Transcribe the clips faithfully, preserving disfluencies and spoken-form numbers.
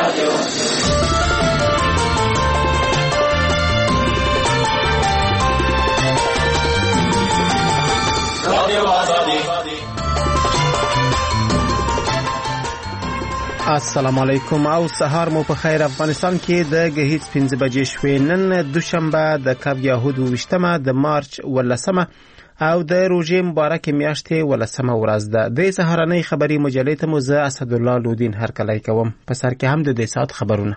السلام علیکم او سهار مو په خیر. افغانستان کې د غهیځ پنځه بجې شوې. نن دوشنبه د کب یهود وشتمه د مارچ ولسمه او د روژې مبارکې میاشتې ولسمه ورځ ده. د سهارنۍ خبري مجلې ته مو زه اسدالله لودین هرکلی کوم. په سر کې هم د دې ساعت خبرونه.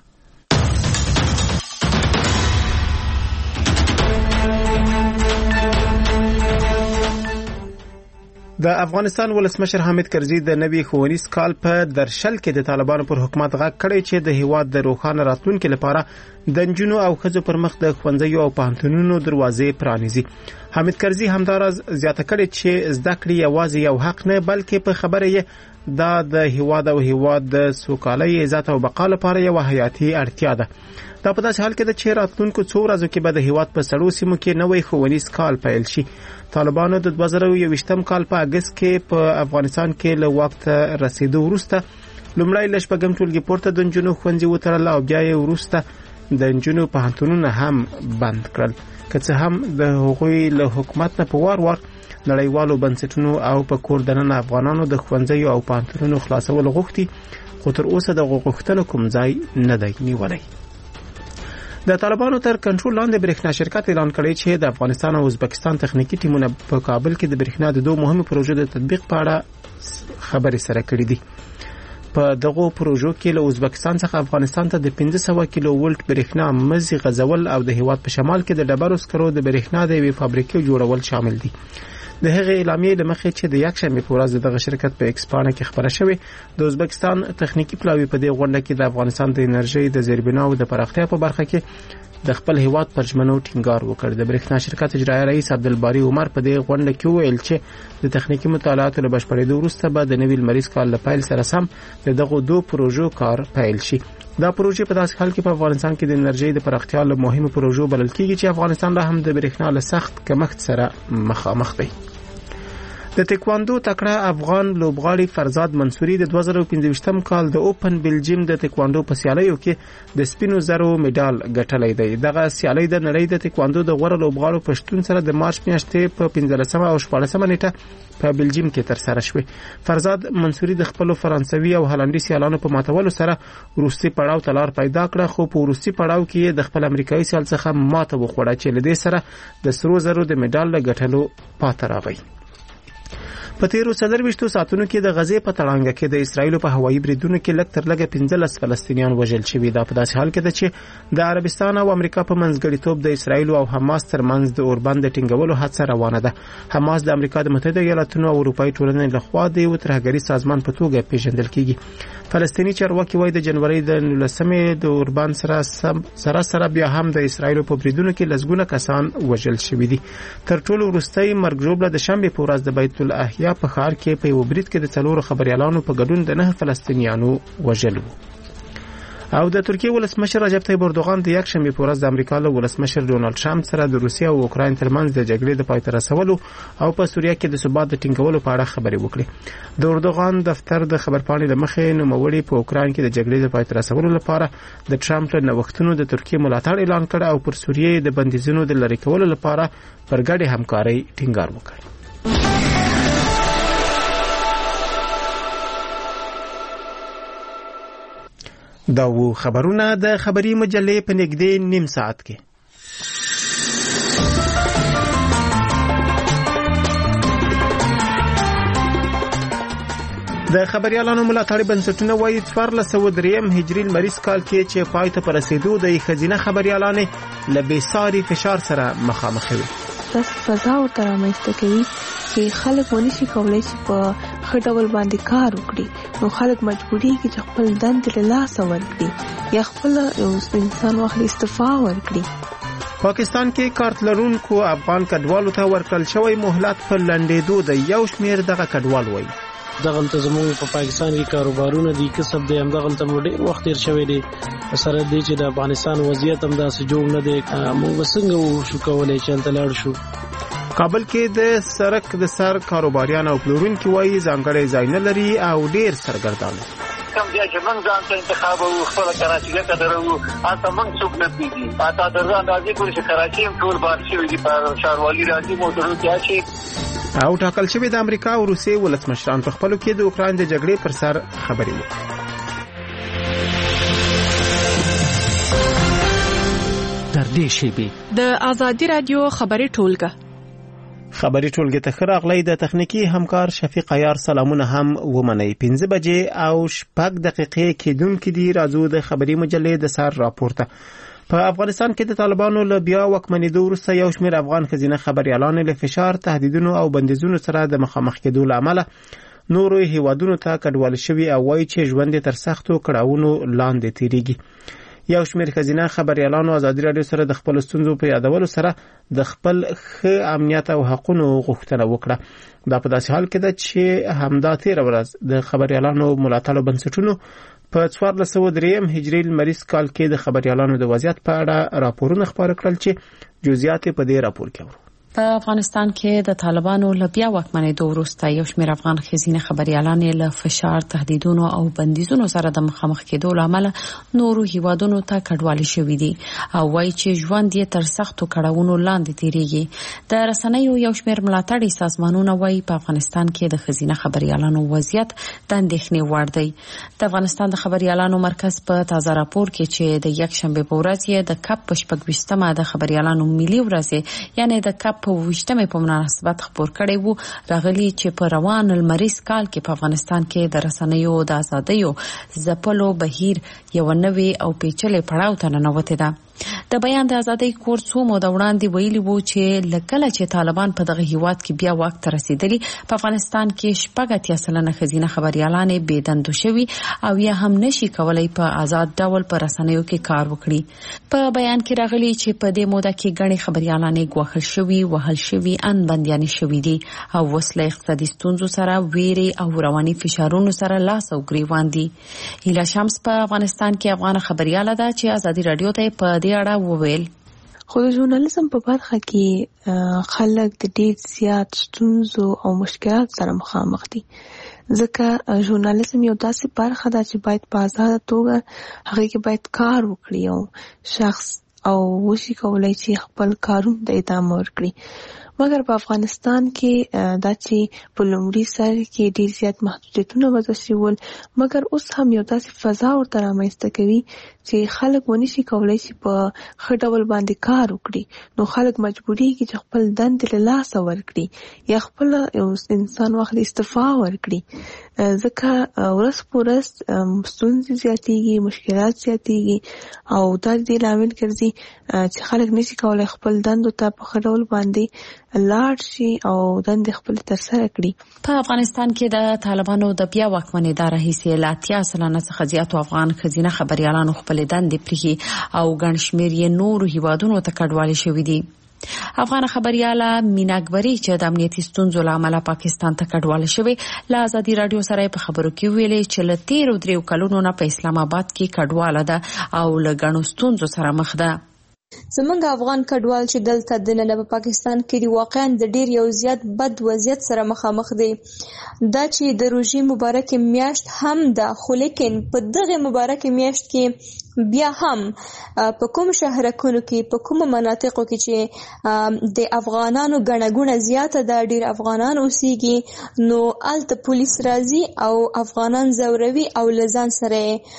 د افغانستان ولسمشر حامد کرزي د نوي ښوونیز کال په درشل کې د طالبانو پر حکومت غږ کړی چې د هیواد د روښانه راتلونکي لپاره د نجونو او ښځو پر مخ د ښوونځیو او پوهنتونونو دروازې پرانیزي. حامد کرزي همداراز زیاته کړې چې زده کړې یوازې یو حق نه بلکې په خبره یې دا د هیواد او هیواد د سوکالۍ، عزت او بقا لپاره یو حیاتي اړتیا ده. دا په داسې حال کې ده چې راتلونکو څو ورځو کې به د هیواد په سړو سیمو کې نوی ښوونیز کال پیل شي. طالبانو د دوه زره یوویشتم کال په اګست کې په افغانستان کې له واک ته رسیدو وروسته لومړی له شپږم ټولګي پورته د نجونو ښوونځي وتړل او بیا یې وروسته د نجونو پوهنتونونه هم بند کړل. که څه هم د هغوی له حکومت نه په وار وار نړیوالو بنسټونو او په کور دننه افغانانو د ښوونځیو او پوهنتونونو خلاصول غوښتي، خو تر اوسه د غوښتنو کوم ځای نه دی نیولی. د طالبانو تر کنټرول لاندې برېښنا شرکت اعلان کړی چې د افغانستان او ازبکستان تخنیکی ټیمونه په کابل کې د برېښنا د دوه مهمو پروژو د تطبیق په اړه خبرې سره کړې دي. په دغه پروژو کې له ازبکستان څخه افغانستان ته د پنځه سوه کیلو ولټ برېښنا مزي غځول او د هیواد په شمال کې د ډبرو سکرو د برېښنا د یوې فابریکې جوړول شامل دي. د هغې اعلامیې له مخې چې د یکشنبې په ورځ دغه شرکت په ایکس پاڼه کې خبره شوې، د ازبکستان تخنیکی پلاوی په دې غونډه کې د افغانستان د انرژي د زیربناو د پراختیا په برخه کې د خپل هیواد پر ژمنو ټینګار وکړ. د برېښنا شرکت اجرایي رئیس عبدالباري عمر په دې غونډه کې وویل چې د تخنیکی مطالعاتو له بشپړېدو وروسته به د نوي لمریز کال له پیل سره سم د دغو دوه پروژو کار پیل شي. دا پروژې په داسې حال کې په افغانستان کې د انرژي د پراختیا له مهمو پروژو بلل کېږي چې افغانستان لا هم د برېښنا له سخت کمښت سره مخامخ دی. د تکواندو تکړه افغان لوبغاړي فرزاد منصوري د دوه زره پنځويشتم کال د اوپن بلجیم د تکواندو په سیالیو کې د سپینو زرو میډال ګټلی دی. دغه سیالي د نړۍ د تکواندو د غوره لوبغاړو په شتون سره د مارچ میاشتې په پنځلسمه او شپاړسمه نیټه په بلجیم کې ترسره شوې. فرزاد منصوري د خپلو فرانسوي او هالندي سیالانو په ماتولو سره وروستي پړاو ته لار پیدا کړه، خو په وروستي پړاو کې د خپل امریکایي سیال څخه ماته وخوړه چې له دې سره د سرو زرو د میډال له ګټلو پاتې راغی. په تیرو څلرویشتو ساعتونو کې د غزې په تړانګه کې د اسرایل په هوایي بریدونو کې لږ تر لږه پنځلس فلسطینیان وژل شوي. دا په داسې حال کې ده چې د عربستان او امریکا په منځګړیتوب د اسرایل او حماس ترمنځ د اوربند ټینګولو هڅه روانه ده. حماس د امریکا د متحده ایالاتونو او اروپایي ټولنې لخوا د یو ترهګریز سازمان په توګه پیژندل کیږي. فلسطینی چارواکي وايي د جنوري د نولسمې د اوربند سره سره سره بیا هم د اسرایل په بریدونو کې لسګونه کسان وژل شوي دي. تر ټولو وروستۍ مرګ ژوبله د شنبې په ورځ د بیت الاحیا په ښار کې په یو برید کې د څلورو خبريالانو په ګډون د نه فلسطینیانو وژل وو. او د ترکیه ولسمشر رجب طیب اردوغان د یکشنبې په ورځ د امریکا له ولسمشر ډونالد ټرمپ سره د روسیې او اوکراین ترمنځ د جګړې د پای ته رسولو او په سوریه کې د ثبات د ټینګولو په اړه خبرې وکړې. د اردوغان دفتر د خبرپاڼې له مخې نوموړي په اوکراین کې د جګړې د پای ته رسولو لپاره د ټرمپ له نوښتونو د ترکیه ملاتړ اعلان کړ او پر سوریه د بندیزونو د لرې کولو لپاره پر ګډې همکارۍ ټینګار وکړ. دا و خبرونه د خبري مجلې په نږدې نیم ساعت کې. د خبريالانو ملاتړي بنسټونه وایي څوارلس سوه درېیم هجري لمریز کال کې چې پای ته رسیدو د ښځینه خبريالانې له بېساري فشار سره مخامخ وي. داسې فضا ورته رامنځته کوي چې خلک ونشي کولی چې په ښه ډول باندې کار وکړي. نو خلک مجبورېږي چې خپل دندې له لاسه ورکړي یا خپله یو انسان واخلي استعفا ورکړي. پاکستان کې کارت لرونکو افغان کډوالو ته ورکړل شوی مهلت په لنډېدو دی. یو شمېر دغه کډوال وایي دغلته زموږ په پاکستان کې کاروبارونه دي، کسب دی، همدغلته مو ډېر وخت تېر شوی دی. سره دی چې د افغانستان وضعیت هم داسې جوړ نه دی، موږ به څنګه وشو کولی چې هلته لاړ شو. کابل کې د سرک د سر کاروباریان او پلورونکي وایي ځانګړی ځای نه لري او ډېر سرګردان. کوم ځای چې موږ ځان ته انتخاب او خپل کراچي ته درو هغه موږ څوک نه پیږي اته درځه اندازې پورې چې کراچي هم ټول بار شي دي په شاروالي راځي موټرو کې شي. او ټاکل شوی د امریکا او روسیې ولسمشران په خپلو کې د اوکران د جګړې پر سر خبرې وکړي. در دې شیبې د آزادي رادیو خبري ټولګه خبري ټولګه ته خراغلی د تخنیکی همکار شفیق عیار سلامونه هم ومني. پنځه بجې او شپږ دقیقې کېدونکې دي. راځو د خبري مجلې د سر راپورته. په افغانستان کې د طالبانو له بیا واکمنېدو وروسته یو شمېر افغان ښځینه خبریالان له فشار، تهدیدونو او بندیزونو سره د مخامخ کېدو له امله نورو هیوادونو ته کډوال شوي او وایي چې ژوند تر سختو کړاوونو لاندې تیریږي. یو شمېر ښځینه خبریالانو ازادي راډیو سره د خپل ستونزو په یادولو سره د خپل ښه امنیت او حقونو غوښتنه وکړه. دا په داسې حال کې ده چې همدا تېره ورځ د خبریالانو ملاتړو بنسټونو په څوارلس سوه دریم هجري لمریز کال کې د خبریالانو د وضعیت په اړه راپورونه خپاره کړل چې جزئیات په دې راپور کې اورو. په افغانستان کې د طالبانو له بیا واکمنېدو وروسته یو شمېر افغان ښځینه خبریالان له فشار، تهدیدونو او بندیزونو سره د مخامخ کېدو له امله نورو هیوادونو ته کډوالي شوي دي او وایي چې ژوند یې تر سختو کړاوونو لاندې تیریږي. د رسنیو یو شمېر ملاتړي سازمانونه وایي په افغانستان کې د ښځینه خبریالانو وضعیت د اندېښنې وړ دی. د افغانستان د خبریالانو مرکز په تازه راپور کې چې د یکشنبې په ورځ یې د کپ په شپږ ویشتمه د خبریالانو ملي ورځ یعنی د کپ په ویشتمې په مناسبت خبر کړی وو، راغلی چې په روان لمریز کال کې په افغانستان کې د رسنیو د ازادیو ځپلو بهیر یو نوې او پیچلې پړاو ته ننوتې ده. د بیان د ازادۍ کور څو موده وړاندې ویلي وو چې لکه چې طالبان په دغه هیواد کې بیا واک ته رسیدلی، په افغانستان کې شپږ اتیا سلنه ښځینه خبریالانې بې دندو شوي او یا هم نشي کولای په آزاد ډول په رسنیو کې کار وکړي. په بیان کې راغلی چې په دې موده کې ګڼې خبریالانې ګواښل شوي، وهل شوي، ان بندیانې شوي دي او اوس له اقتصادي ستونزو سره، ویرې او رواني فشارونو سره لاس او ګریوان دي. هیله شمس په افغانستان کې افغان خبریاله ده چې ازادي رادیو ته په دې اړه وویل. خو د ژورنالیزم په برخه کې خلک د ډېر زیات ستونزو او مشکلات سره مخامخ دي، ځکه ژورنالیزم یو داسې برخه ده چې باید په آزاده توګه هغې کې باید کار وکړي او شخص او وشي کولای چې خپل کارونه ته ادامه ورکړي. مګر په افغانستان کې دا چې په لومړي سر کې ډېر زیات محدودیتونه وضع شوي ول، مګر اوس هم یو داسې فضا ورته رامنځته کوي چې خلک ونشي کولای چې په ښه ډول باندې کار وکړي. نو خلک مجبوریږي چې خپل دندې له لاسه ورکړي یا خپل یو انسان واخلي استعفا ورکړي، ځکه ورځ په ورځ ستونزې زیاتېږي، مشکلات زیاتېږي او دا دې لامل ګرځي چې خلک نشي کولای خپل دندو ته په ښه ډول باندې لاړ شي او دندې خپل ترسره کړي. په افغانستان کې د طالبانو د بیا واکمنېدا راهیسې له اتیا سلنه څخه زیاتو افغان ښځینه خبریالانو خپلې دندې پرېښي او ګڼ شمېر یې نورو هیوادونو ته کډوالې شوي دي. افغان خبریاله مینا اکبري چې د امنیتي ستونزو له امله پاکستان ته کډواله شوې، له ازادي رادیو سره په خبرو کې ویلې چې له تیرو دریو کلونو نه په اسلام آباد کې کډواله ده او له ګڼو ستونزو سره مخ ده. زمونږ افغان کډوال چې دلته دننه په پاکستان کې دی واقعا د ډیر یو زیات بد وضعیت سره مخامخ دی. دا چې د روژې مبارکې میاشت هم ده، خو لیکن په دغه مبارکې میاشت کې بیا هم په کوم شهرکونو کې په کوم مناطقو کې چې د افغانانو ګڼه ګوڼه زیاته ده، ډیر افغانان اوسېږي، نو هلته پولیس راځي او افغانان ځوروي او له ځان سره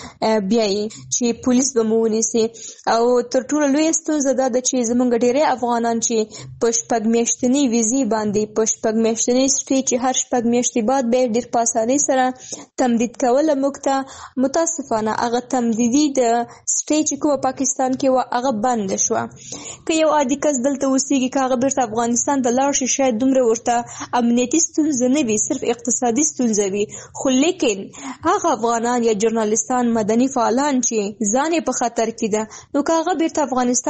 بیایي چې پولیس به مو ونیسي. او تر ټولو لویه ستونزه دا ده چې زمونږ ډیری افغانان چې په شپږ میاشتنۍ ویزې باندې په شپږ میاشتنۍ سټې چې هر شپږ میاشتې بعد به ډیر په اسانۍ سره تمدید کوله، موږ ته متاسفانه هغه تمدیدي د سټې چې کومه پاکستان کې وه هغه بند شوه. که یو عادي کس دلته اوسېږي، که هغه بیرته افغانستان ته لاړ شي، شاید دومره ورته امنیتي ستونزه نه وي، صرف اقتصادي ستونزه وي. خو لیکن هغه افغانان یا ژورنالیستان، مدني فعالان چې ځان یې په خطر کې ده، نو که هغه بیرته افغانستان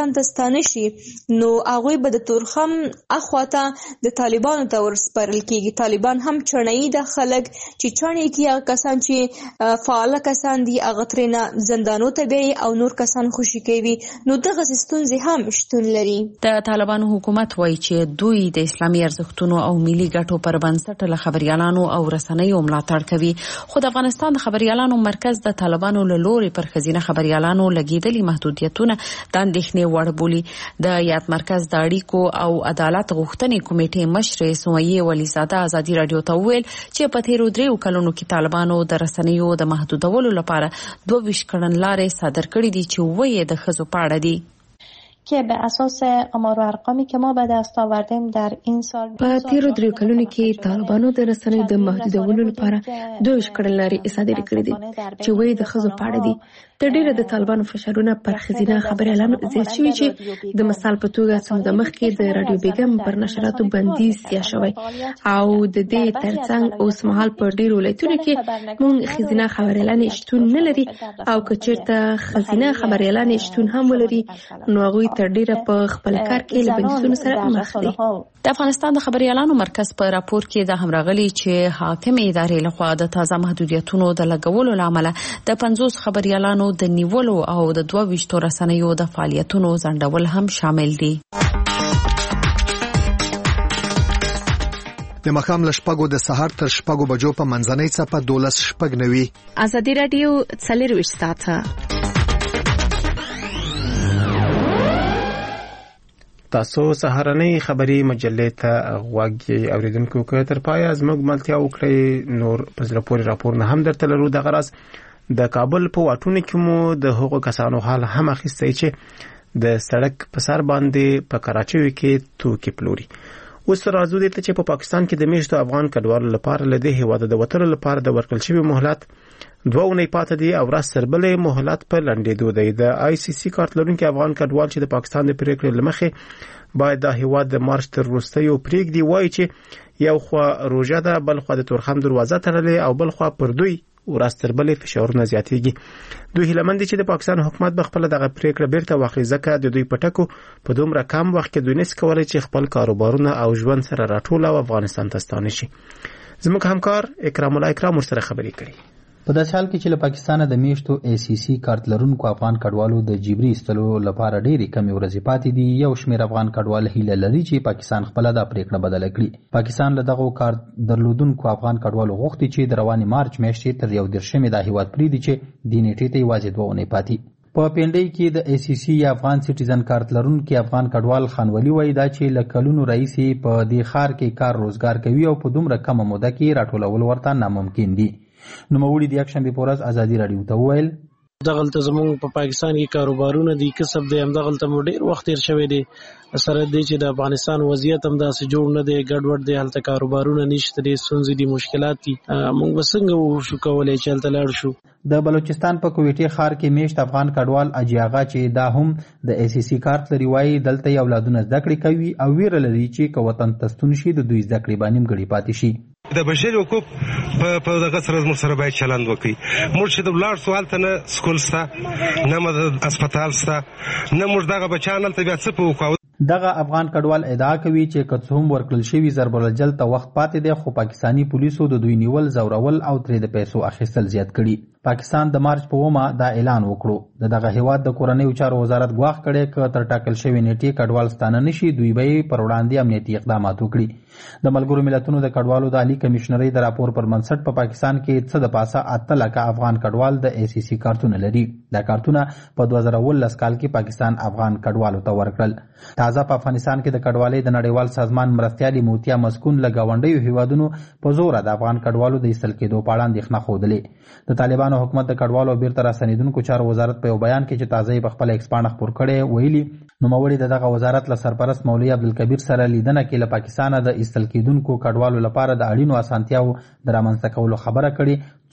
افغانستان ته ستانه شي نو هغوی به د تورخم اخواته د طالبانو ته ورسپارل کیږي. طالبان هم چڼه‌ای د خلک چې چڼې کې هغه کسان چې فعال کسان دي هغه ترېنه زندانو ته بیایي او نور کسان خوشي کوي. نو دغه ستونزې هم شتون لري. د طالبانو حکومت وایي چې دوی د اسلامي ارزښتونو او ملي ګټو پر بنسټ له خبريالانو او رسنیو ملاتړ کوي. خو د افغانستان د خبريالانو مرکز د طالبانو له لوري پر خزینه خبريالانو لګیدلي محدودیتونه د اندېښنې وړ بولي. د یاد مرکز د اړیکو او عدالت غوښتنې کمیټې مشر سمیه ولیزاده ازادي رادیو ته وویل چې په تیرو دریو کلونو کې طالبانو د رسنیو د محدودولو لپاره دوه ویشت کړنلارې صادر کړې دي چې وایي د ښځو په اړه دي. که به اساس آمار و ارقامی که ما به دست آوردیم در این سال په تیرو دریو کلونو کې طالبانو د رسنیو د محدودولو لپاره دوه ویشت کړنلارې صادرې کړې دي چې وایي د ښځو په اړه دي. تر ډیره د طالبانو فشارونه پر ښځینه خبريالانو زیات شوي چې د مثال په توګه څو د مخکې د رادیو بیګم پر نشراتو بندیز یا شوی او د دې ترڅنګ اوس مهال په ډیرو ولایتونو کې موږ ښځینه خبريالانې شتون نه لري او که چېرته ښځینه خبريالانې شتون هم ولري نو هغوی تر ډیره په خپل کار کې له بندیزونو سره مخ دي. د افغانستان د خبريالانو مرکز په راپور کې د همراغلي چې حاکم ادارې لخوا د تازه محدودیتونو د لګولو لامل د پنځوس خبريالانو د نیولو او د دوه ویشتو رسنیو د فعالیتونو ځنډول هم شامل دي. د مخام لشپګو د سحر تر شپګو بجو په منځنۍ څپه دولس شپګ نوي. ازادي رادیو څلور ساعته. تاسو سهارنۍ خبري مجلې ته غوږی اوریدونکو که تر پای زموږ ملتیا وکړئ نور پزره پورې راپور نه هم درته لرو. د غرض د کابل په واټونو کې مو د هغو کسانو حال هم اخیستی چې د سړک په سر باندې په کراچۍ کې توکي پلوري. اوس راځو دې ته چې په پاکستان کې د میشتو افغان کډوالو لپاره له دې هیواده د وتلو لپاره د ورکړل شوي مهلت دوه اونۍ پاتې دي او ورځ تر بلې مهلت په لنډېدو دی. د آی سی سی کارت لرونکي افغان کډوال چې د پاکستان د پریکړې له مخې باید د هیواد د مارچ تر وروستیو پرېږدي وایي چې یو خوا روژه ده بل خوا د تورخم دروازه تړلې او بل خوا پر دوی ورځ تر بلې فشارونه زیاتېږي. دوی هیله مند دي چې د پاکستان حکومت به خپله دغه پریکړه بیرته واخلي ځکه د دوی په ټکو په دومره کم وخت کې دوی نشي کولی چې خپل کاروبارونه او ژوند سره راټول او افغانستان ته ستانه شي. زموږ همکار اکرام الله اکرام ورسره خبرې کړي. په داسې حال کې چې له پاکستانه د میشتو ای سی سی کارت لرونکو افغان کډوالو د جبري ایستلو لپاره ډېرې کمې ورځې پاتې دي، یو شمېر افغان کډوال هیله لري چې پاکستان خپله دا پرېکړه بدله کړي. پاکستان له دغو کارت درلودونکو افغان کډوالو غوښتي چې د روانې مارچ میاشتې تر یو دېرشمې دا هیواد پرېږدي چې دې نیټې ته یوازې دوه اونۍ پاتې. په پینډۍ کې د ای سی سی یا افغان سټیزن کارت لرونکي افغان کډوال خانولي وایي دا چې له کلونو راهیسې په دې ښار کې کار روزګار کوي او په دومره کمه موده کې راټولول ورته ناممکن دي. نوموړي د یکشنبې په ورځ ازادي راډیو ته وویل دغلته زموږ په پاکستان کې کاروبارونه دي کسب دی همدغلته مو ډېر وخت تېر شوی دی سره دی چې د افغانستان وضعیت هم داسې جوړ نه دی ګډوډ دی هلته کاروبارونه نشته دی ستونزې دي مشکلات دي موږ به څنګه وشو کولی چې هلته لاړ شو. د بلوچستان په کویټې ښار کې میشت افغان کډوال اجي آغا چې دا هم د ای سی سی کارت لري وایي دلته یې اولادونه زده کړې کوي او ویره لري چې که وطن ته ستون شي د دوی زده کړې به نیمګړې پاتې شي. د بشري حقوق په دغه سره موږ سره باید چلند وکړي. موږ چې د ولاړ سو هلته نه سکول شته نه اسپتال شته نه موږ دغه بچیان هلته بیا څه په وکړو. دغه افغان کډوال ادعا کوي چې که څه هم ورکړل شوي ضربالجل ته وخت پاتې دی خو پاکستاني پولیسو د دوی نیول زورول او ترې د پیسو اخیستل زیات کړي. پاکستان د مارچ په اومه دا اعلان وکړو. د دغه هیواد د کورنیو چارو وزارت ګواښ کړی که تر ټاکل شوې نیټې کډوال ستانه نشي دوی به یې پر وړاندې امنیتي اقدامات وکړي. د ملګرو ملتونو د کډوالو د عالي کمیشنرۍ د راپور پر بنسټ په پاکستان کې څه د پاسه اته لکه افغان کډوال د ای سی سی کارتونه لري. دا کارتونه په دوه زره اوولس کال کې پاکستان افغان کډوالو ته ورکړل. تازه په افغانستان کې د کډوالۍ د نړیوال سازمان مرستیالي موتیا مسکون له ګاونډیو هیوادونو په زوره د افغان کډوالو د ایستل کېدو په اړه اندېښنه ښودلې. د طالبانو حکومت د کډوالو بیرته راستنېدونکو چارو وزارت په یو بیان کې چې تازه یې په خپله ایکسپاڼه خپور کړی ویلي نوموړي د دغه وزارت له سرپرست مولوي عبدالکبیر سره لیدنه کې له پاکستانه د ایستل کېدونکو کډوالو لپاره د اړینو اسانتیاو د رامنځته کولو خبره کړې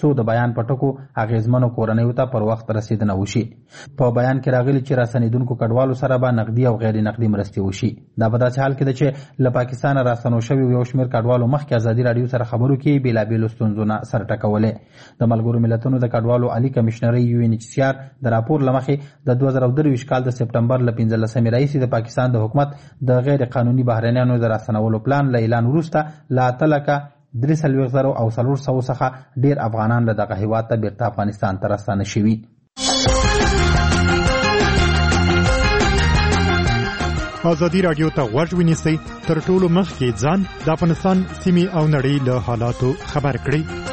څو د بیان پټکو اغیزمنو کورنیو ته پر وخت رسیدنه وشي. په بیان کې راغلي چې راستنیدونکو کډوالو سره به نقدي او غیر نقدي مرستې وشي. دا په داسې حال کې ده چې له پاکستان راستنو شوي یو شمېر کډوالو مخکې ازادي راډیو سره خبرو کې بېلابېلو ستونزونه سر ټکولې. د ملګرو ملتونو د کډوالو عالي کمشنرۍ یو ان ایچ سی آر د راپور له مخې د دوه زره درویشت کال د سپټمبر له پنځلسمې راهیسې د پاکستان د حکومت د غیر قانوني بهرنیانو د راستنولو پلان له اعلان وروسته له اته لکه درې څلوېښت زره او څلور سوو څخه ډېر افغانان له دغه هېواد ته بېرته افغانستان ته راستانه شوي. ازادي راډیو ته غوږ ونیسئ، تر ټولو مخکې ځان د افغانستان سیمې او نړۍ له حالاتو خبر کړئ.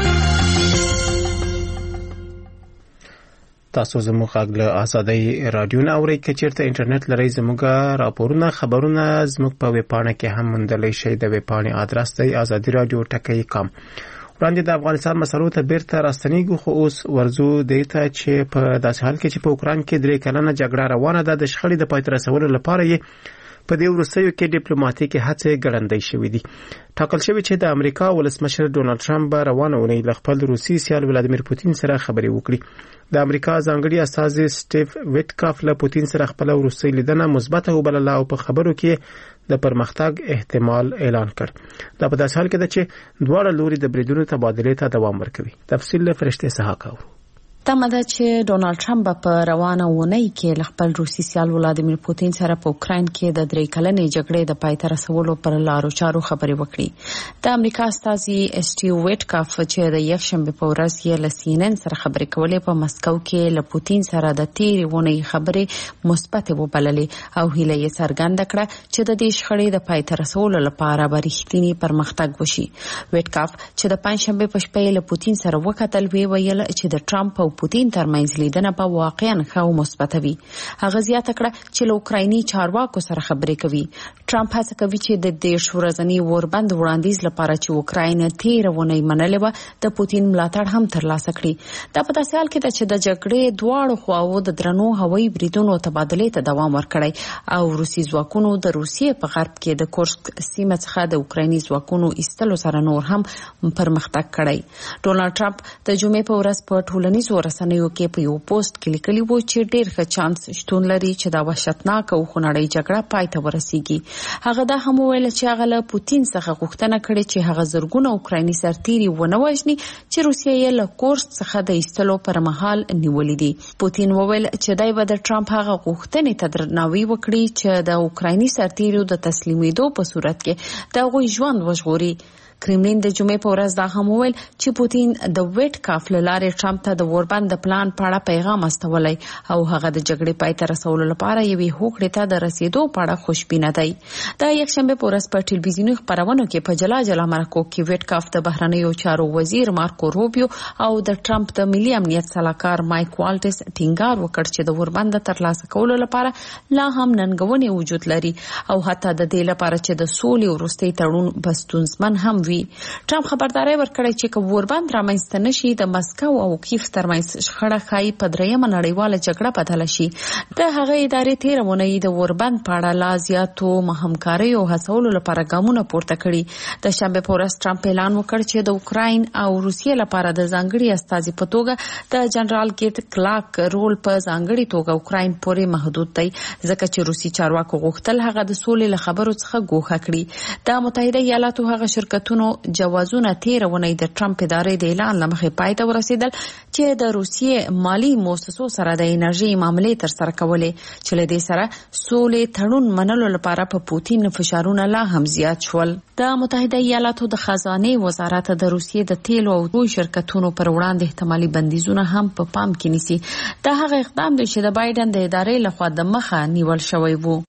تاسو زموږ غږ له ازادۍ راډیو نه اورئ. که چېرته انټرنیټ لرئ زموږ راپورونه خبرونه زموږ په ویبپاڼه کې هم موندلی شئ. د ویبپاڼې آدرس دی ازادي راډیو ټکی کام. وړاندې د افغانستان مسلو ته بیرته راستنیږو، خو اوس ورځو دې ته چې په داسې حال کې چې په اوکراین کې درې کلنه جګړه روانه ده، د شخړې د پای ته رسولو لپاره یې په دې وروستیو کې ډیپلوماټیکې هڅې ګړندۍ شوې دي. ټاکل شوی چې د امریکا ولسمشر ډونالډ ټرمپ به روانه اونۍ له خپل روسي سیال ولادیمیر پوتین سره خبرې وکړي. د امریکا ځانګړي استازي سټیو ویټکاف له پوتین سره خپل وروستۍ لیدنه مثبته وبلله او په خبرو کې د پرمختګ احتمال اعلان کړ. دا په داسې حال کې ده چې دواړه لوري د بریدونو تبادلې ته دوام ورکوي. تفصیل له فرشته سحاق اورو. تمه ده چې ډونالډ ټرمپ په روانه اونۍ کې له خپل روسي سیال ولادیمیر پوتین سره په اوکراین کې د درې کلنې جګړې د پای ته رسولو پر لارو چارو خبرې وکړي. د امریکا استازي سټیو ویټکاف چې د یکشنبه په ورځ یې له سی ان ان سره خبرې کولې په مسکو کې له پوتین سره د تیرې اونۍ خبرې مثبت وبللې او هیله یې څرګنده کړه چې د دې شخړې د پای ته رسولو لپاره به رښتینی پرمختګ وشي. ویټکاف چې د پنځشنبه په شپه له پوتین سره وکتل وی ویل چې د ټرمپ او پوتین ترمنځ لیدنه په واقعا ښه او مثبته وي. هغه زیاته کړه چې له اوکرایني چارواکو سره خبرې کوي. ټرمپ هڅه کوي چې د دې شورزنی وربند وړاندیز لپاره چې اوکراین تیر ونی منلې و د پوتین ملاتړ هم ترلاسه کړي. دا په داسې حال کې ده چې د جګړې دواړو خواو د درنو هوایي بریدونو تبادلې ته دوام ورکړی او روسي ځواکونو د روسیې په غرب کې د کورسک سیمه څخه د اوکرایني ځواکونو ایستلو سره نور هم پرمختګ کړی. ډونالډ ټرمپ د جمعې په ورځ په ټولنیزو رسنیو کې په یو پوسټ کې لیکلي وو چې ډېر ښه چانس شتون لري چې دا وحشتناک او خونړۍ جګړه پای ته ورسیږي. هغه دا هم وویل چې هغه له پوتین څخه غوښتنه کړې چې هغه زرګونه اوکرایني سرتیري ونه وژني چې روسیه یې له کورس څخه د ایستلو پر مهال نیولې دي. پوتین وویل چې دای به د ټرمپ هغه غوښتنې ته درناوی وکړي چې د اوکرایني سرتیرو د تسلیمېدو په صورت کې د هغوی ژوند وژغوري. کرملین د جمعې په ورځ دا هم وویل چې پوتین د ویټکاف له لارې ټرمپ ته د وربند د پلان په اړه پیغام استولی او هغه د جګړې پای ته رسولو لپاره یوې هوکړې ته د رسیدو په اړه خوشبینه دی. دا یکشنبه په ورځ په ټلویزیوني خپرونو کې په جلا جلا مرکو کې ویټکاف د بهرنیو چارو وزیر مارکو روبیو او د ټرمپ د ملي امنیت سلاکار مایک والټس ټینګار وکړ چې د وربند ترلاسه کولو لپاره لا هم ننګونې وجود لري او حتی د دې لپاره چې د سولې وروستي تړون بستونزمن هم وي. ټرمپ خبرداري ورکړی چې که وربند رامنځته نشي د مسکو او کیف ترمنځ شخړه ښایي په دریمه نړیواله جګړه بدله شي. د هغه ادارې تېره اونۍ د وربند په اړه لا زیاتو همکارۍ او هڅولو لپاره ګامونه پورته کړي. د شنبې په ورځ ټرمپ اعلان وکړ چې د اوکراین او روسیې لپاره د ځانګړي استازي په توګه د جنرال ګیټ کلاک رول په ځانګړي توګه اوکراین پورې محدود دی ځکه چې روسي چارواکو غوښتل هغه د سولې له خبرو څخه ګوښه کړي. د متحده ایالاتو هغه شرکتونو جوازونه تیر ونی د ټرمپ ادارې د اعلان لمخې پای ته ورسېدل چې د روسیې مالی مؤسسو سره د انرژي معاملې تر سره کولې چې له دې سره سولې تړون منلو لپاره په پوتین فشارونه لا هم زیات شول. د متحده ایالاتو د خزانه وزارت د روسیې د تیلو او دوی شرکتونو پر وړاندې احتمالي بندیزونه هم په پام کې نیسي. دا هغه اقدام دی چې د بایدن د ادارې لخوا د مخه نیول شوی وو.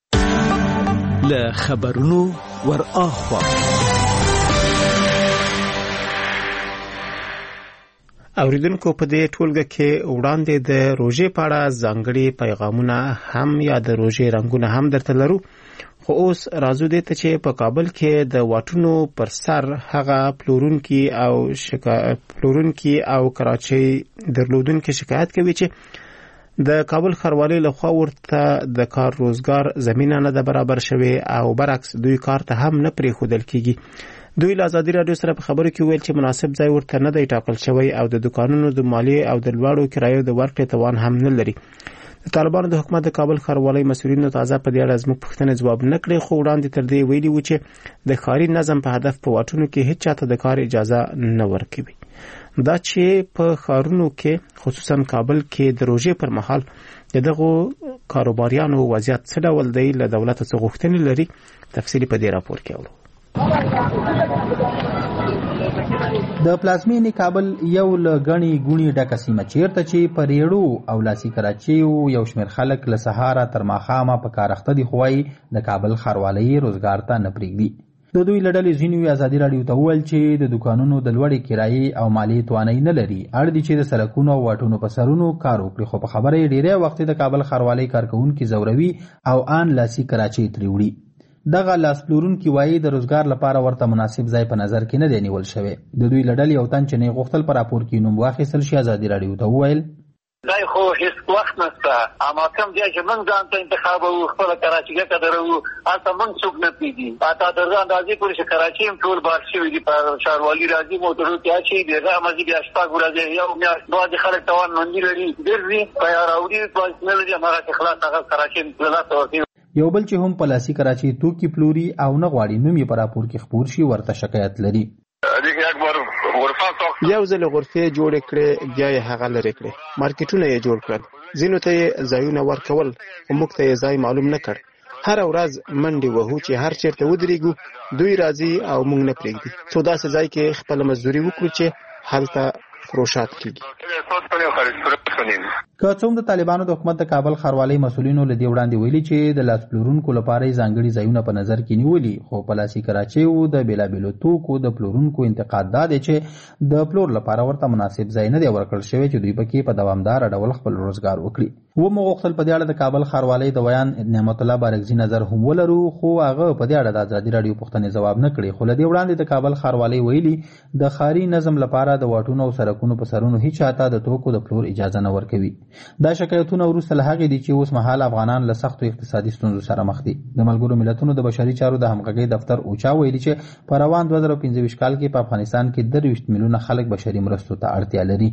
له خبرونو ور اخوا اوریدونکو په دې ټولګه کې وړاندې د روژې په اړه ځانګړي پیغامونه هم یا د روژې رنگونه هم درته لرو. خو اوس راځو دې ته چې په کابل کې د واټونو پر سر هغه پلورونکي او شکا... پلورونکي او کراچۍ درلودونکي شکایت کوي چې د کابل ښاروالۍ لخوا ورته د کار روزګار زمینه نه ده برابر شوې او برعکس دوی کار ته هم نه پرېښودل کیږي. دوی له ازادي راډیو سره په خبرو کې ویل چې مناسب ځای ورته نه دی ټاکل شوی او د دکانونو د مالیې او د لوړو کرایو د ورکړې توان هم نه لري. د طالبانو د حکومت د کابل ښاروالۍ مسؤلینو تازه په دې اړه زموږ پوښتنې ځواب نه کړې، خو وړاندې تر دې ویلي و چې د ښاري نظم په هدف په واټونو کې هیڅ چاته د کار اجازه نه ورکوي. دا چې په ښارونو کې خصوصا کابل کې د روژې پر مهال د دغو کاروباریانو وضعیت څه ډول دی، له دولت څخه غوښتنې لري. تفصیل په دې راپور کې اورو. د پلازمینې کابل یو له غني ګونی ډکه سیمه چیرته چې په ریړو او لاسي کراچیو یو شمېر خلک له سهاره تر ماښامه په کار اخته دي، خو د کابل ښاروالۍ روزګار ته نه پرېږدي. د دوی له ډلې ځینو ازادي راډیو ته وویل چې د دکانونو د لوړې کرایې او مالیې توانایي نه لري، اړ دي چې د سړکونو او واټونو په سرونو کار وکړي، خو په خبره یې ډېری وخت د کابل ښاروالۍ کارکوونکي ځوروي او ان لاسي کراچۍ ترې وړي. دغه لاس پلورونکي وایي د روزګار لپاره ورته مناسب ځای په نظر کې نه دی نیول شوی. د دوی له ډلې یو تن چې نه غوښتل په راپور کې نوم واخیستل شي ازادي راډیو ته وویل دا خو هیڅ وخت نشته، اما کوم ځای چې موږ ځان ته انتخاب او خپل کراچۍ ته درو اته موږ څوک نه پیږي. اته درځه اندازې پورې چې کراچۍ هم ټول بار شوی دی په ښاروالۍ راځي موټرو کې اچي دی دا مزي بیا شپږ ورځې یو بیا بعضې خلک توان نه لري ګرځي په راوړي په نه لري هغه خلاص هغه کراچۍ له لاسه ورکوي. یو بل چې هم په لاسي کراچۍ توکي پلوري او نه غواړي نوم یې په راپور کې خپور شي ورته شکایت لري. یو ځل غرفې جوړې کړې بیا یې هغه لرې کړې، مارکیټونه یې جوړ کړل، ځینو ته یې ځایونه ورکول او موږ ته یې ځای معلوم نه کړ. هر ورځ منډې وهو چې هر چیرته ودرېږو دوی راځي او موږ نه پرېږدي، څو داسې ځای کې خپله مزدوري وکړو چې هلته فروشات کیږي. که څوم د طالبانو د حکومت د کابل ښاروالۍ مسؤلینو له دې وړاندې ویلي چې د لاس پلورونکو لپاره ځانګړي ځایونه په نظر کې نیولي، خو په لاسي کراچیو د بېلابېلو توکو د پلورونکو انتقاد دا دی چې د پلور لپاره ورته مناسب ځای نه دی ورکړل شوی چې دوی پکې په دوامداره ډول خپل روزګار وکړي. ومو غوښتل په دې اړه د کابل ښاروالۍ د ویان نعمت الله بارکزي نظر هم ولرو، خو هغه په دې اړه د ازادي راډیو پوښتنې ځواب نه کړي. خو له دې وړاندې د کابل ښاروالۍ ویلي د ښاري نظم لپاره د واټونو او سړکونو په سرونو هیڅ چاته د توکو د پلور اجازه نه ورکوي. دا شکایتونه وروسته له هغې دي چې اوس مهال افغانان له سختو اقتصادي ستونزو سره مخ دي. د ملګرو ملتونو د بشري چارو د همغږۍ دفتر اوچا ویلي چې په روان دوه زره پنځه ویشت کال کې په افغانستان کې درویشت میلیونه خلک بشري مرستو ته اړتیا لري.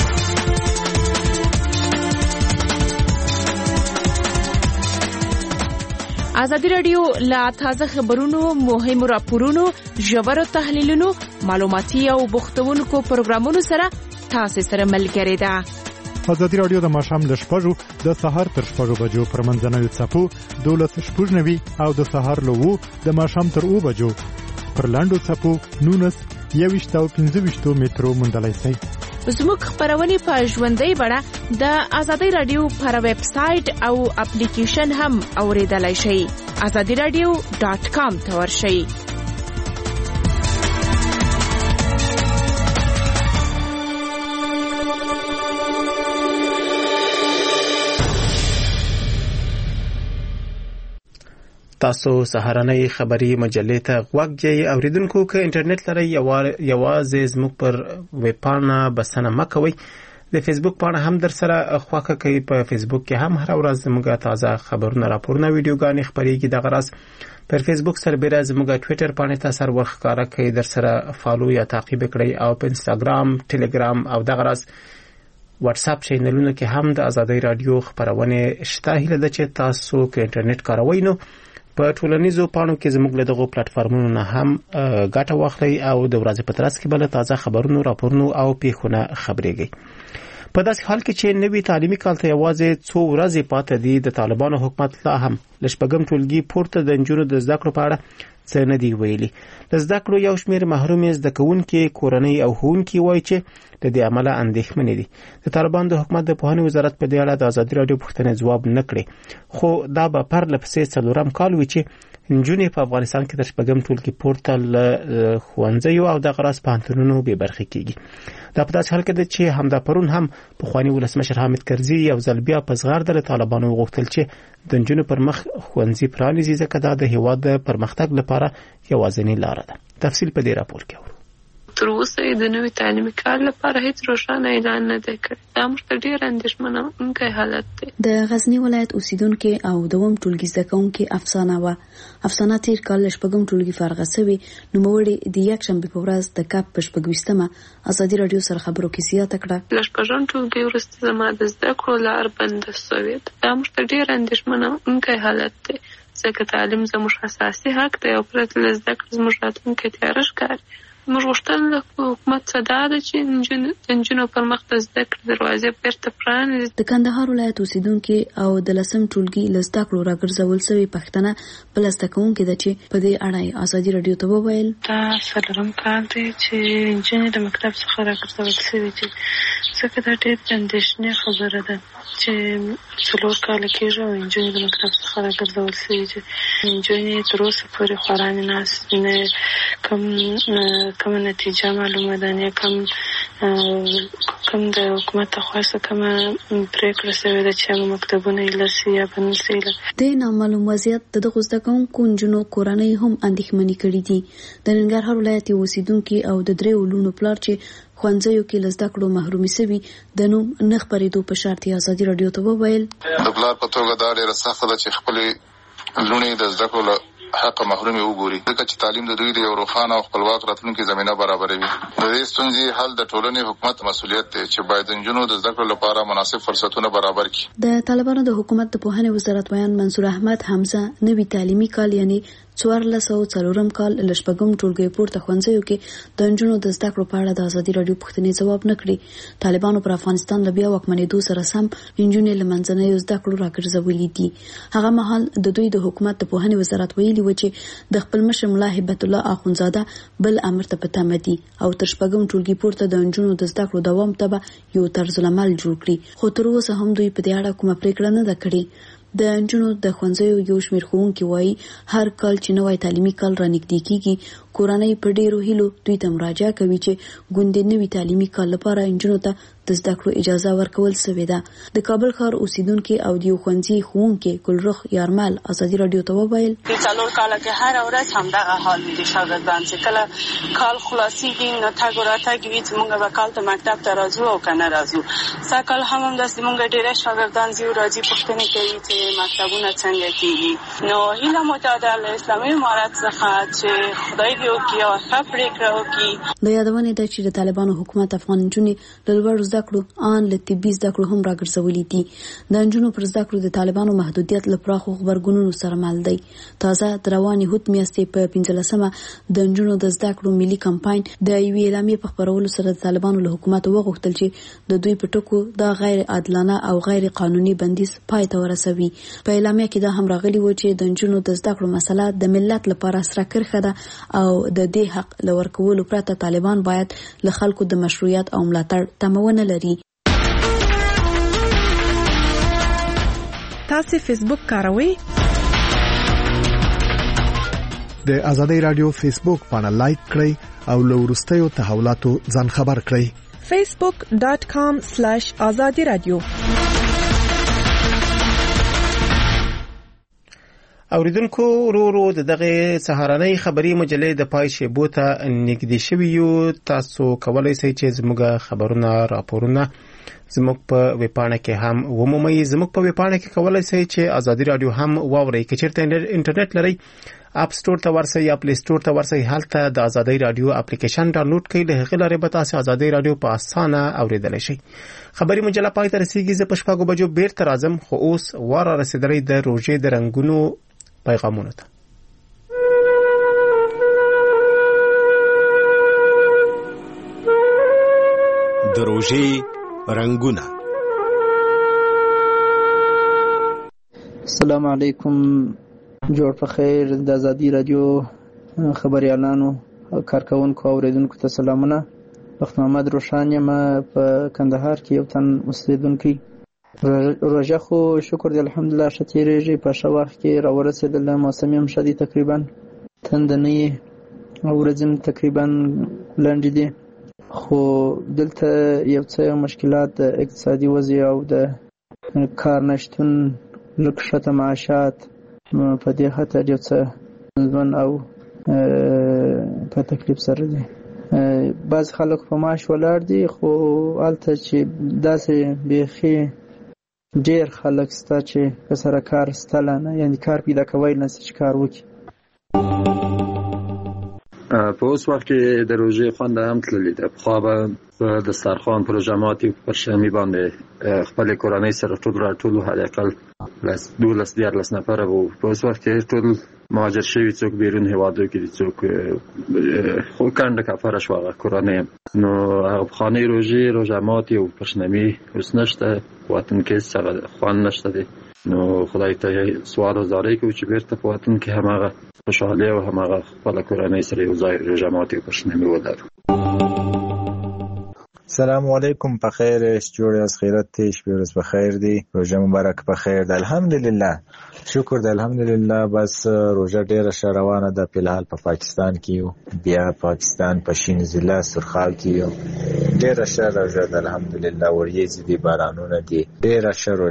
ازادي راډیو له تازه خبرونو، مهمو راپورونو، ژورو تحلیلونو، معلوماتي او بوختونکو پروګرامونو سره تاسو سره ملګری ده. ازادي راډیو د ماښام له شپږو د سهار تر شپږو بجو پر منځنوي څپو دولس شپږ نوي او د سهار له اوو د ماښام تر اوو بجو پر لاندو څپو نولس یوویشت او پنځه ویشتو مترو موندلی شئ. زموږ خپرونې په ژوندۍ بڼه د ازادي راډیو پر ویب سایټ او اپلیکیشن هم اوریدلای شئ. ازادي راډیو ډاټ کام ته ورشئ. تاسو سهارنۍ خبري مجلې ته غوږ یې اوریدونکو. که انټرنیټ لرئ یوازې زموږ پر ویب پاڼه بسنه مه کوئ، د فیسبوک پاڼه هم در سره خوښه کوي. په فیسبوک کې هم هر ورځ زموږ تازه خبرونه، راپورونه، ویډیوګانې خپرېږي. دغه راز پر فیسبوک سربېره زموږ ټویټر پاڼې ته سر ورښکاره کوي، در سره فالو یا تعقیب کړئ، او په انسټاګرام، ټلګرام او دغه راز واتس اپ چینلونو کې هم د ازادي راډیو خبرونه شته. هیله ده چې تاسو که انټرنیټ کاروئ نو په ټولنیزو پاڼو کې زموږ له دغو پلیټفارمونو نه هم ګټه واخلئ او د ورځې په ترڅ کې به له تازه خبرونو، راپورونو او پیښونه خبرېږئ. په داسې حال کې چې نوي تعلیمي کال ته یوازې څو ورځې پاتې دي، د طالبانو حکومت لا هم له شپږم ټولګي پورته د نجونو د زده کړو په اړه څه نه دي ویلي. د زده کړو یو شمېر محرومې زده کوونکي، کورنۍ او ښوونکي وایي چې د دې امله اندېښمنې دي. د طالبانو د حکومت د پوهنې وزارت په دې اړه د ازادي راډیو پوښتنې ځواب نه کړې، خو دا به پرله پسې څلورم کال وي چې نجونې په افغانستان کې د شپږم ټولګي پورته له ښوونځیو او دغه راز پوهنتونونو بې برخې کېږي. دا په داسې حال کې ده چې همدا پرون هم پخواني ولسمشر حامد کرزي یو ځل بیا په زغرده له طالبانو وغوښتل چې د نجونو پر مخ ښوونځي پرانیزي، ځکه دا د هېواد د پرمختګ لپاره یوازینۍ لاره ده. تفصیل په دې راپور کې اورو. تر اوسه د نوي تعلیمي کال لپاره هیڅ روښانه اعلان نه دی کړی. دا موږ ته ډېر اندېښمنونکی حالت دی. د غزنی ولایت اوسیدونکي او دوم ټولګي زده کوونکي افسانه وه. افسانه تیر کال له شپږم ټولګي فارغه سوې. نوموړې د یکشنبې په ورځ د کاپ په شپږویشتمه ازادي راډیو سره خبرو کې زیاته کړه. له شپږم ټولګي وروسته زما د زده کړو لار بنده سوې ده. دا موږ ته ډېر اندېښمنونکی حالت دی، ځکه تعلیم زموږ اساسي حق دی او پرته له زده کړې زموږ راتلونکی تیاره ښکاري. موږ غوښتنه له حکومت څخه دا ده چې د نجونو پر مخ د زده کړې دروازې بیرته پرانیزي. د کندهار ولایت اوسیدونکي او د لسم ټولګي له زده کړو راګرځول سوې پښتنه بله زده کوونکې ده چې په دې اړه یې ازادي راډیو ته وویل. دا څلورم کال دی چې نجونې د مکتب څخه راګرځول سوې دي، ځکه دا ډېر د اندېښنې خبره ده چې څلور کاله کېږي او نجونې د مکتب څخه راګرځول سوې دي. نجونې تر اوسه پورې خوارانې ناستې نه کوم کومه نتیجه معلومه ده، نه کوم کوم د حکومت لخوا څخه کومه پرېکړه شوې ده چې هغه مکتبونه ایله سي یا به نه سي ایله. د نامعلوم وضعیت د دغو زده کوونکو نجونو کورنۍ هم اندېښمنې کړي دي. د ننګرهار ولایت اوسیدونکي او د دریو لونو پلار چې ښوونځیو کې له زده کړو محرومي سوي د نوم نه خپرېدو په شرط یې ازادي راډیو ته وویل. د پلار په توګه دا ډېره سخته ده چې خپلې لوڼې د زده کړو حق محرومي وګوري، ځکه چې تعلیم د دوی د یو روښانه او خپلواک راتلونکي زمینه برابروي. د دې ستونزې حل د ټولنې حکومت مسؤلیت دی چې باید د نجونو د زده کړو لپاره مناسب فرصتونه برابر کړي. د طالبانو د حکومت د پوهنې وزارت ویان منصور احمد حمزه نوي تعلیمي کال یعنی څوارلس سوه څلورم کال له شپږم ټولګي پورته ښوونځیو کې د نجونو د زده کړو په اړه د ازادي راډیو پوښتنې ځواب نه کړي. طالبانو پر افغانستان له بیا واکمنېدو سره سم نجونې له منځنیو زده کړو راګرځولې دي. هغه مهال د دوی د حکومت د پوهنې وزارت ویلي و چې د خپل مشر ملا هبت الله اخونزاده بل امر ته په تمه دي او تر شپږم ټولګي پورته د نجونو د زده کړو دوام ته به یو طرز العمل جوړ کړي، خو تر اوسه هم دوی په دې اړه کومه پریکړه نه ده کړې. د نجونو د ښوونځیو یو شمېر ښوونکي وایي هر کال چې نوی تعلیمي کال رانږدې کیږي کورنۍ په ډېرو هیلو دوی ته مراجعه کوي چې ګوندې نوي تعلیمي کال لپاره نجونو ته د زده کړو اجازه ورکول سوې ده. د کابل ښار اوسیدونکي او د یو ښوونځي ښوونکي ګلرخ یارمل ازادي راډیو ته وویل. د څلور کاله کې هره ورځ همدغه حال وي د شاګردان چې کله کال خلاصېږي نو تګ او راتګ وي چې موږ به کال ته مکتب ته راځو او که نه راځو. سږکال هم همداسې موږ ډېری شاګردان ځي او راځي پوښتنې کوي چې مکتبونه څنګه کېږي. نو هیله مو دا ده له اسلامي امارت څخه چې خدای دې وکړي او ښه پرېکړه وکړي. د یادونې ده چې د طالبانو حکومت افغان نجونې له لوړو زده کړو ان له طبي زده کړو هم راګرځولې دي. د نجونو پر زده کړو د طالبانو محدودیت له پراخو غبرګونونو سره مل دی. تازه د روانې هوت میاشتې په پنځلسمه د نجونو د زده کړو ملي کمپاین د یوې اعلامیې په خپرولو سره د طالبانو له حکومت وغوښتل چې د دوی په ټکو دا غیر عادلانه او غیر قانوني بندیز پای ته ورسوي. په اعلامیه کې دا هم راغلي و چې د نجونو د زده کړو مسله د ملت لپاره سره کرښه ده او د دې حق له ورکولو پرته طالبان باید له خلکو د مشروعیت او ملاتړ تمه ونه لري. تاسو فیسبوک کاروئ؟ د ازادي رادیو فیسبوک پاڼه لایک کړئ او له وروستیو تحولاتو ځان خبر کړئ. facebook dot com slash azadi radio. اوریدونکو ورو ورو د دغه سهارنۍ خبري مجلې د پای شیبو ته نږدې شوي یو. تاسو کولای شئ چې زموږ خبرونه راپورونه زموږ په ویبپاڼه کې هم ومومئ. زموږ په ویبپاڼه کې کولای شئ چې ازادي رادیو هم واورئ. که چېرته انټرنیټ لرئ اپ سټور ته ورسئ یا پلی سټور ته ورسئ، هلته د ازادي رادیو اپلیکیشن ډاونلوډ کړئ. له هغې لارې به تاسو ازادي رادیو په اسانه اوریدلی شئ. خبري مجله پای ته رسیږي. زه په شپږو بجو بیرته راځم، خو اوس وار رسېدلی د روژې د رنګونو پیغامونو ته. د روژې رنګونه. السلام علیکم، جوړ په خیر. د ازادي رادیو خبريالانو او کارکونکو اوریدونکو ته سلامونه. وخت محمد روشان یم په کندهار کې یو تن اوسیدونکی. روژه خو شکر دی الحمدلله ښه تېرېږي. په ښه وخت کې راورسېدله. موسم هم ښه دی، تقریبا تنده نه یې او ورځې هم تقریبا لنډې دي. خو دلته یو څه مشکلات د اقتصادي وضع او د کار نشتون، لږ ښکته معاشات په دې خاطر یو څه ځوان او په تکلیف سره دی. بعض خلک په معاش ولاړ دي خو هلته چې داسې بیخي ډېر خلک شته چې په سره کار ستله نه یعنې کار پیدا کوی نه چې کار وکړي. په اوس وخت کې د روژې خوند هم تللې ده. پخوا به په دسترخوان پروژه ماتې پر شمې باندې خپلې کورنۍ سره ټول راټول وو، حداقل دولس دیارلس نفره به وو. په اوس وخت کې ټول مهاجر شوي، څوک بیرون هېوادو کې دي، څوک خو کنډه کفره شوه هغه کورنۍ. نو هغه پخوانۍ روژې روژه ماتې او پرشنمي اوس نشته، په وطن کې هېڅ هغه خوند نشته دی. نو خدای ته سوال او زارۍ کوو چې بیرته په وطن کې هماغه خوشحالي او هماغه خپله کورنۍ سره یو ځای روژه ماتې او پرشنمي ولرو. سلام علیکم، په خیر جوړ از خیرت تیش بیروز بخیر دی، روژه مبارک بخیر ده. الحمدلله، شکر ده، الحمدلله. بس روژه ډیره ښه روانه ده. په الحال په پاکستان کې یو، بیا پاکستان په شین ضلع سرخال کې یو، ډیره ښه روژه ده الحمدلله. وریځې دي، بارانونه دي، ډیره ښه روژه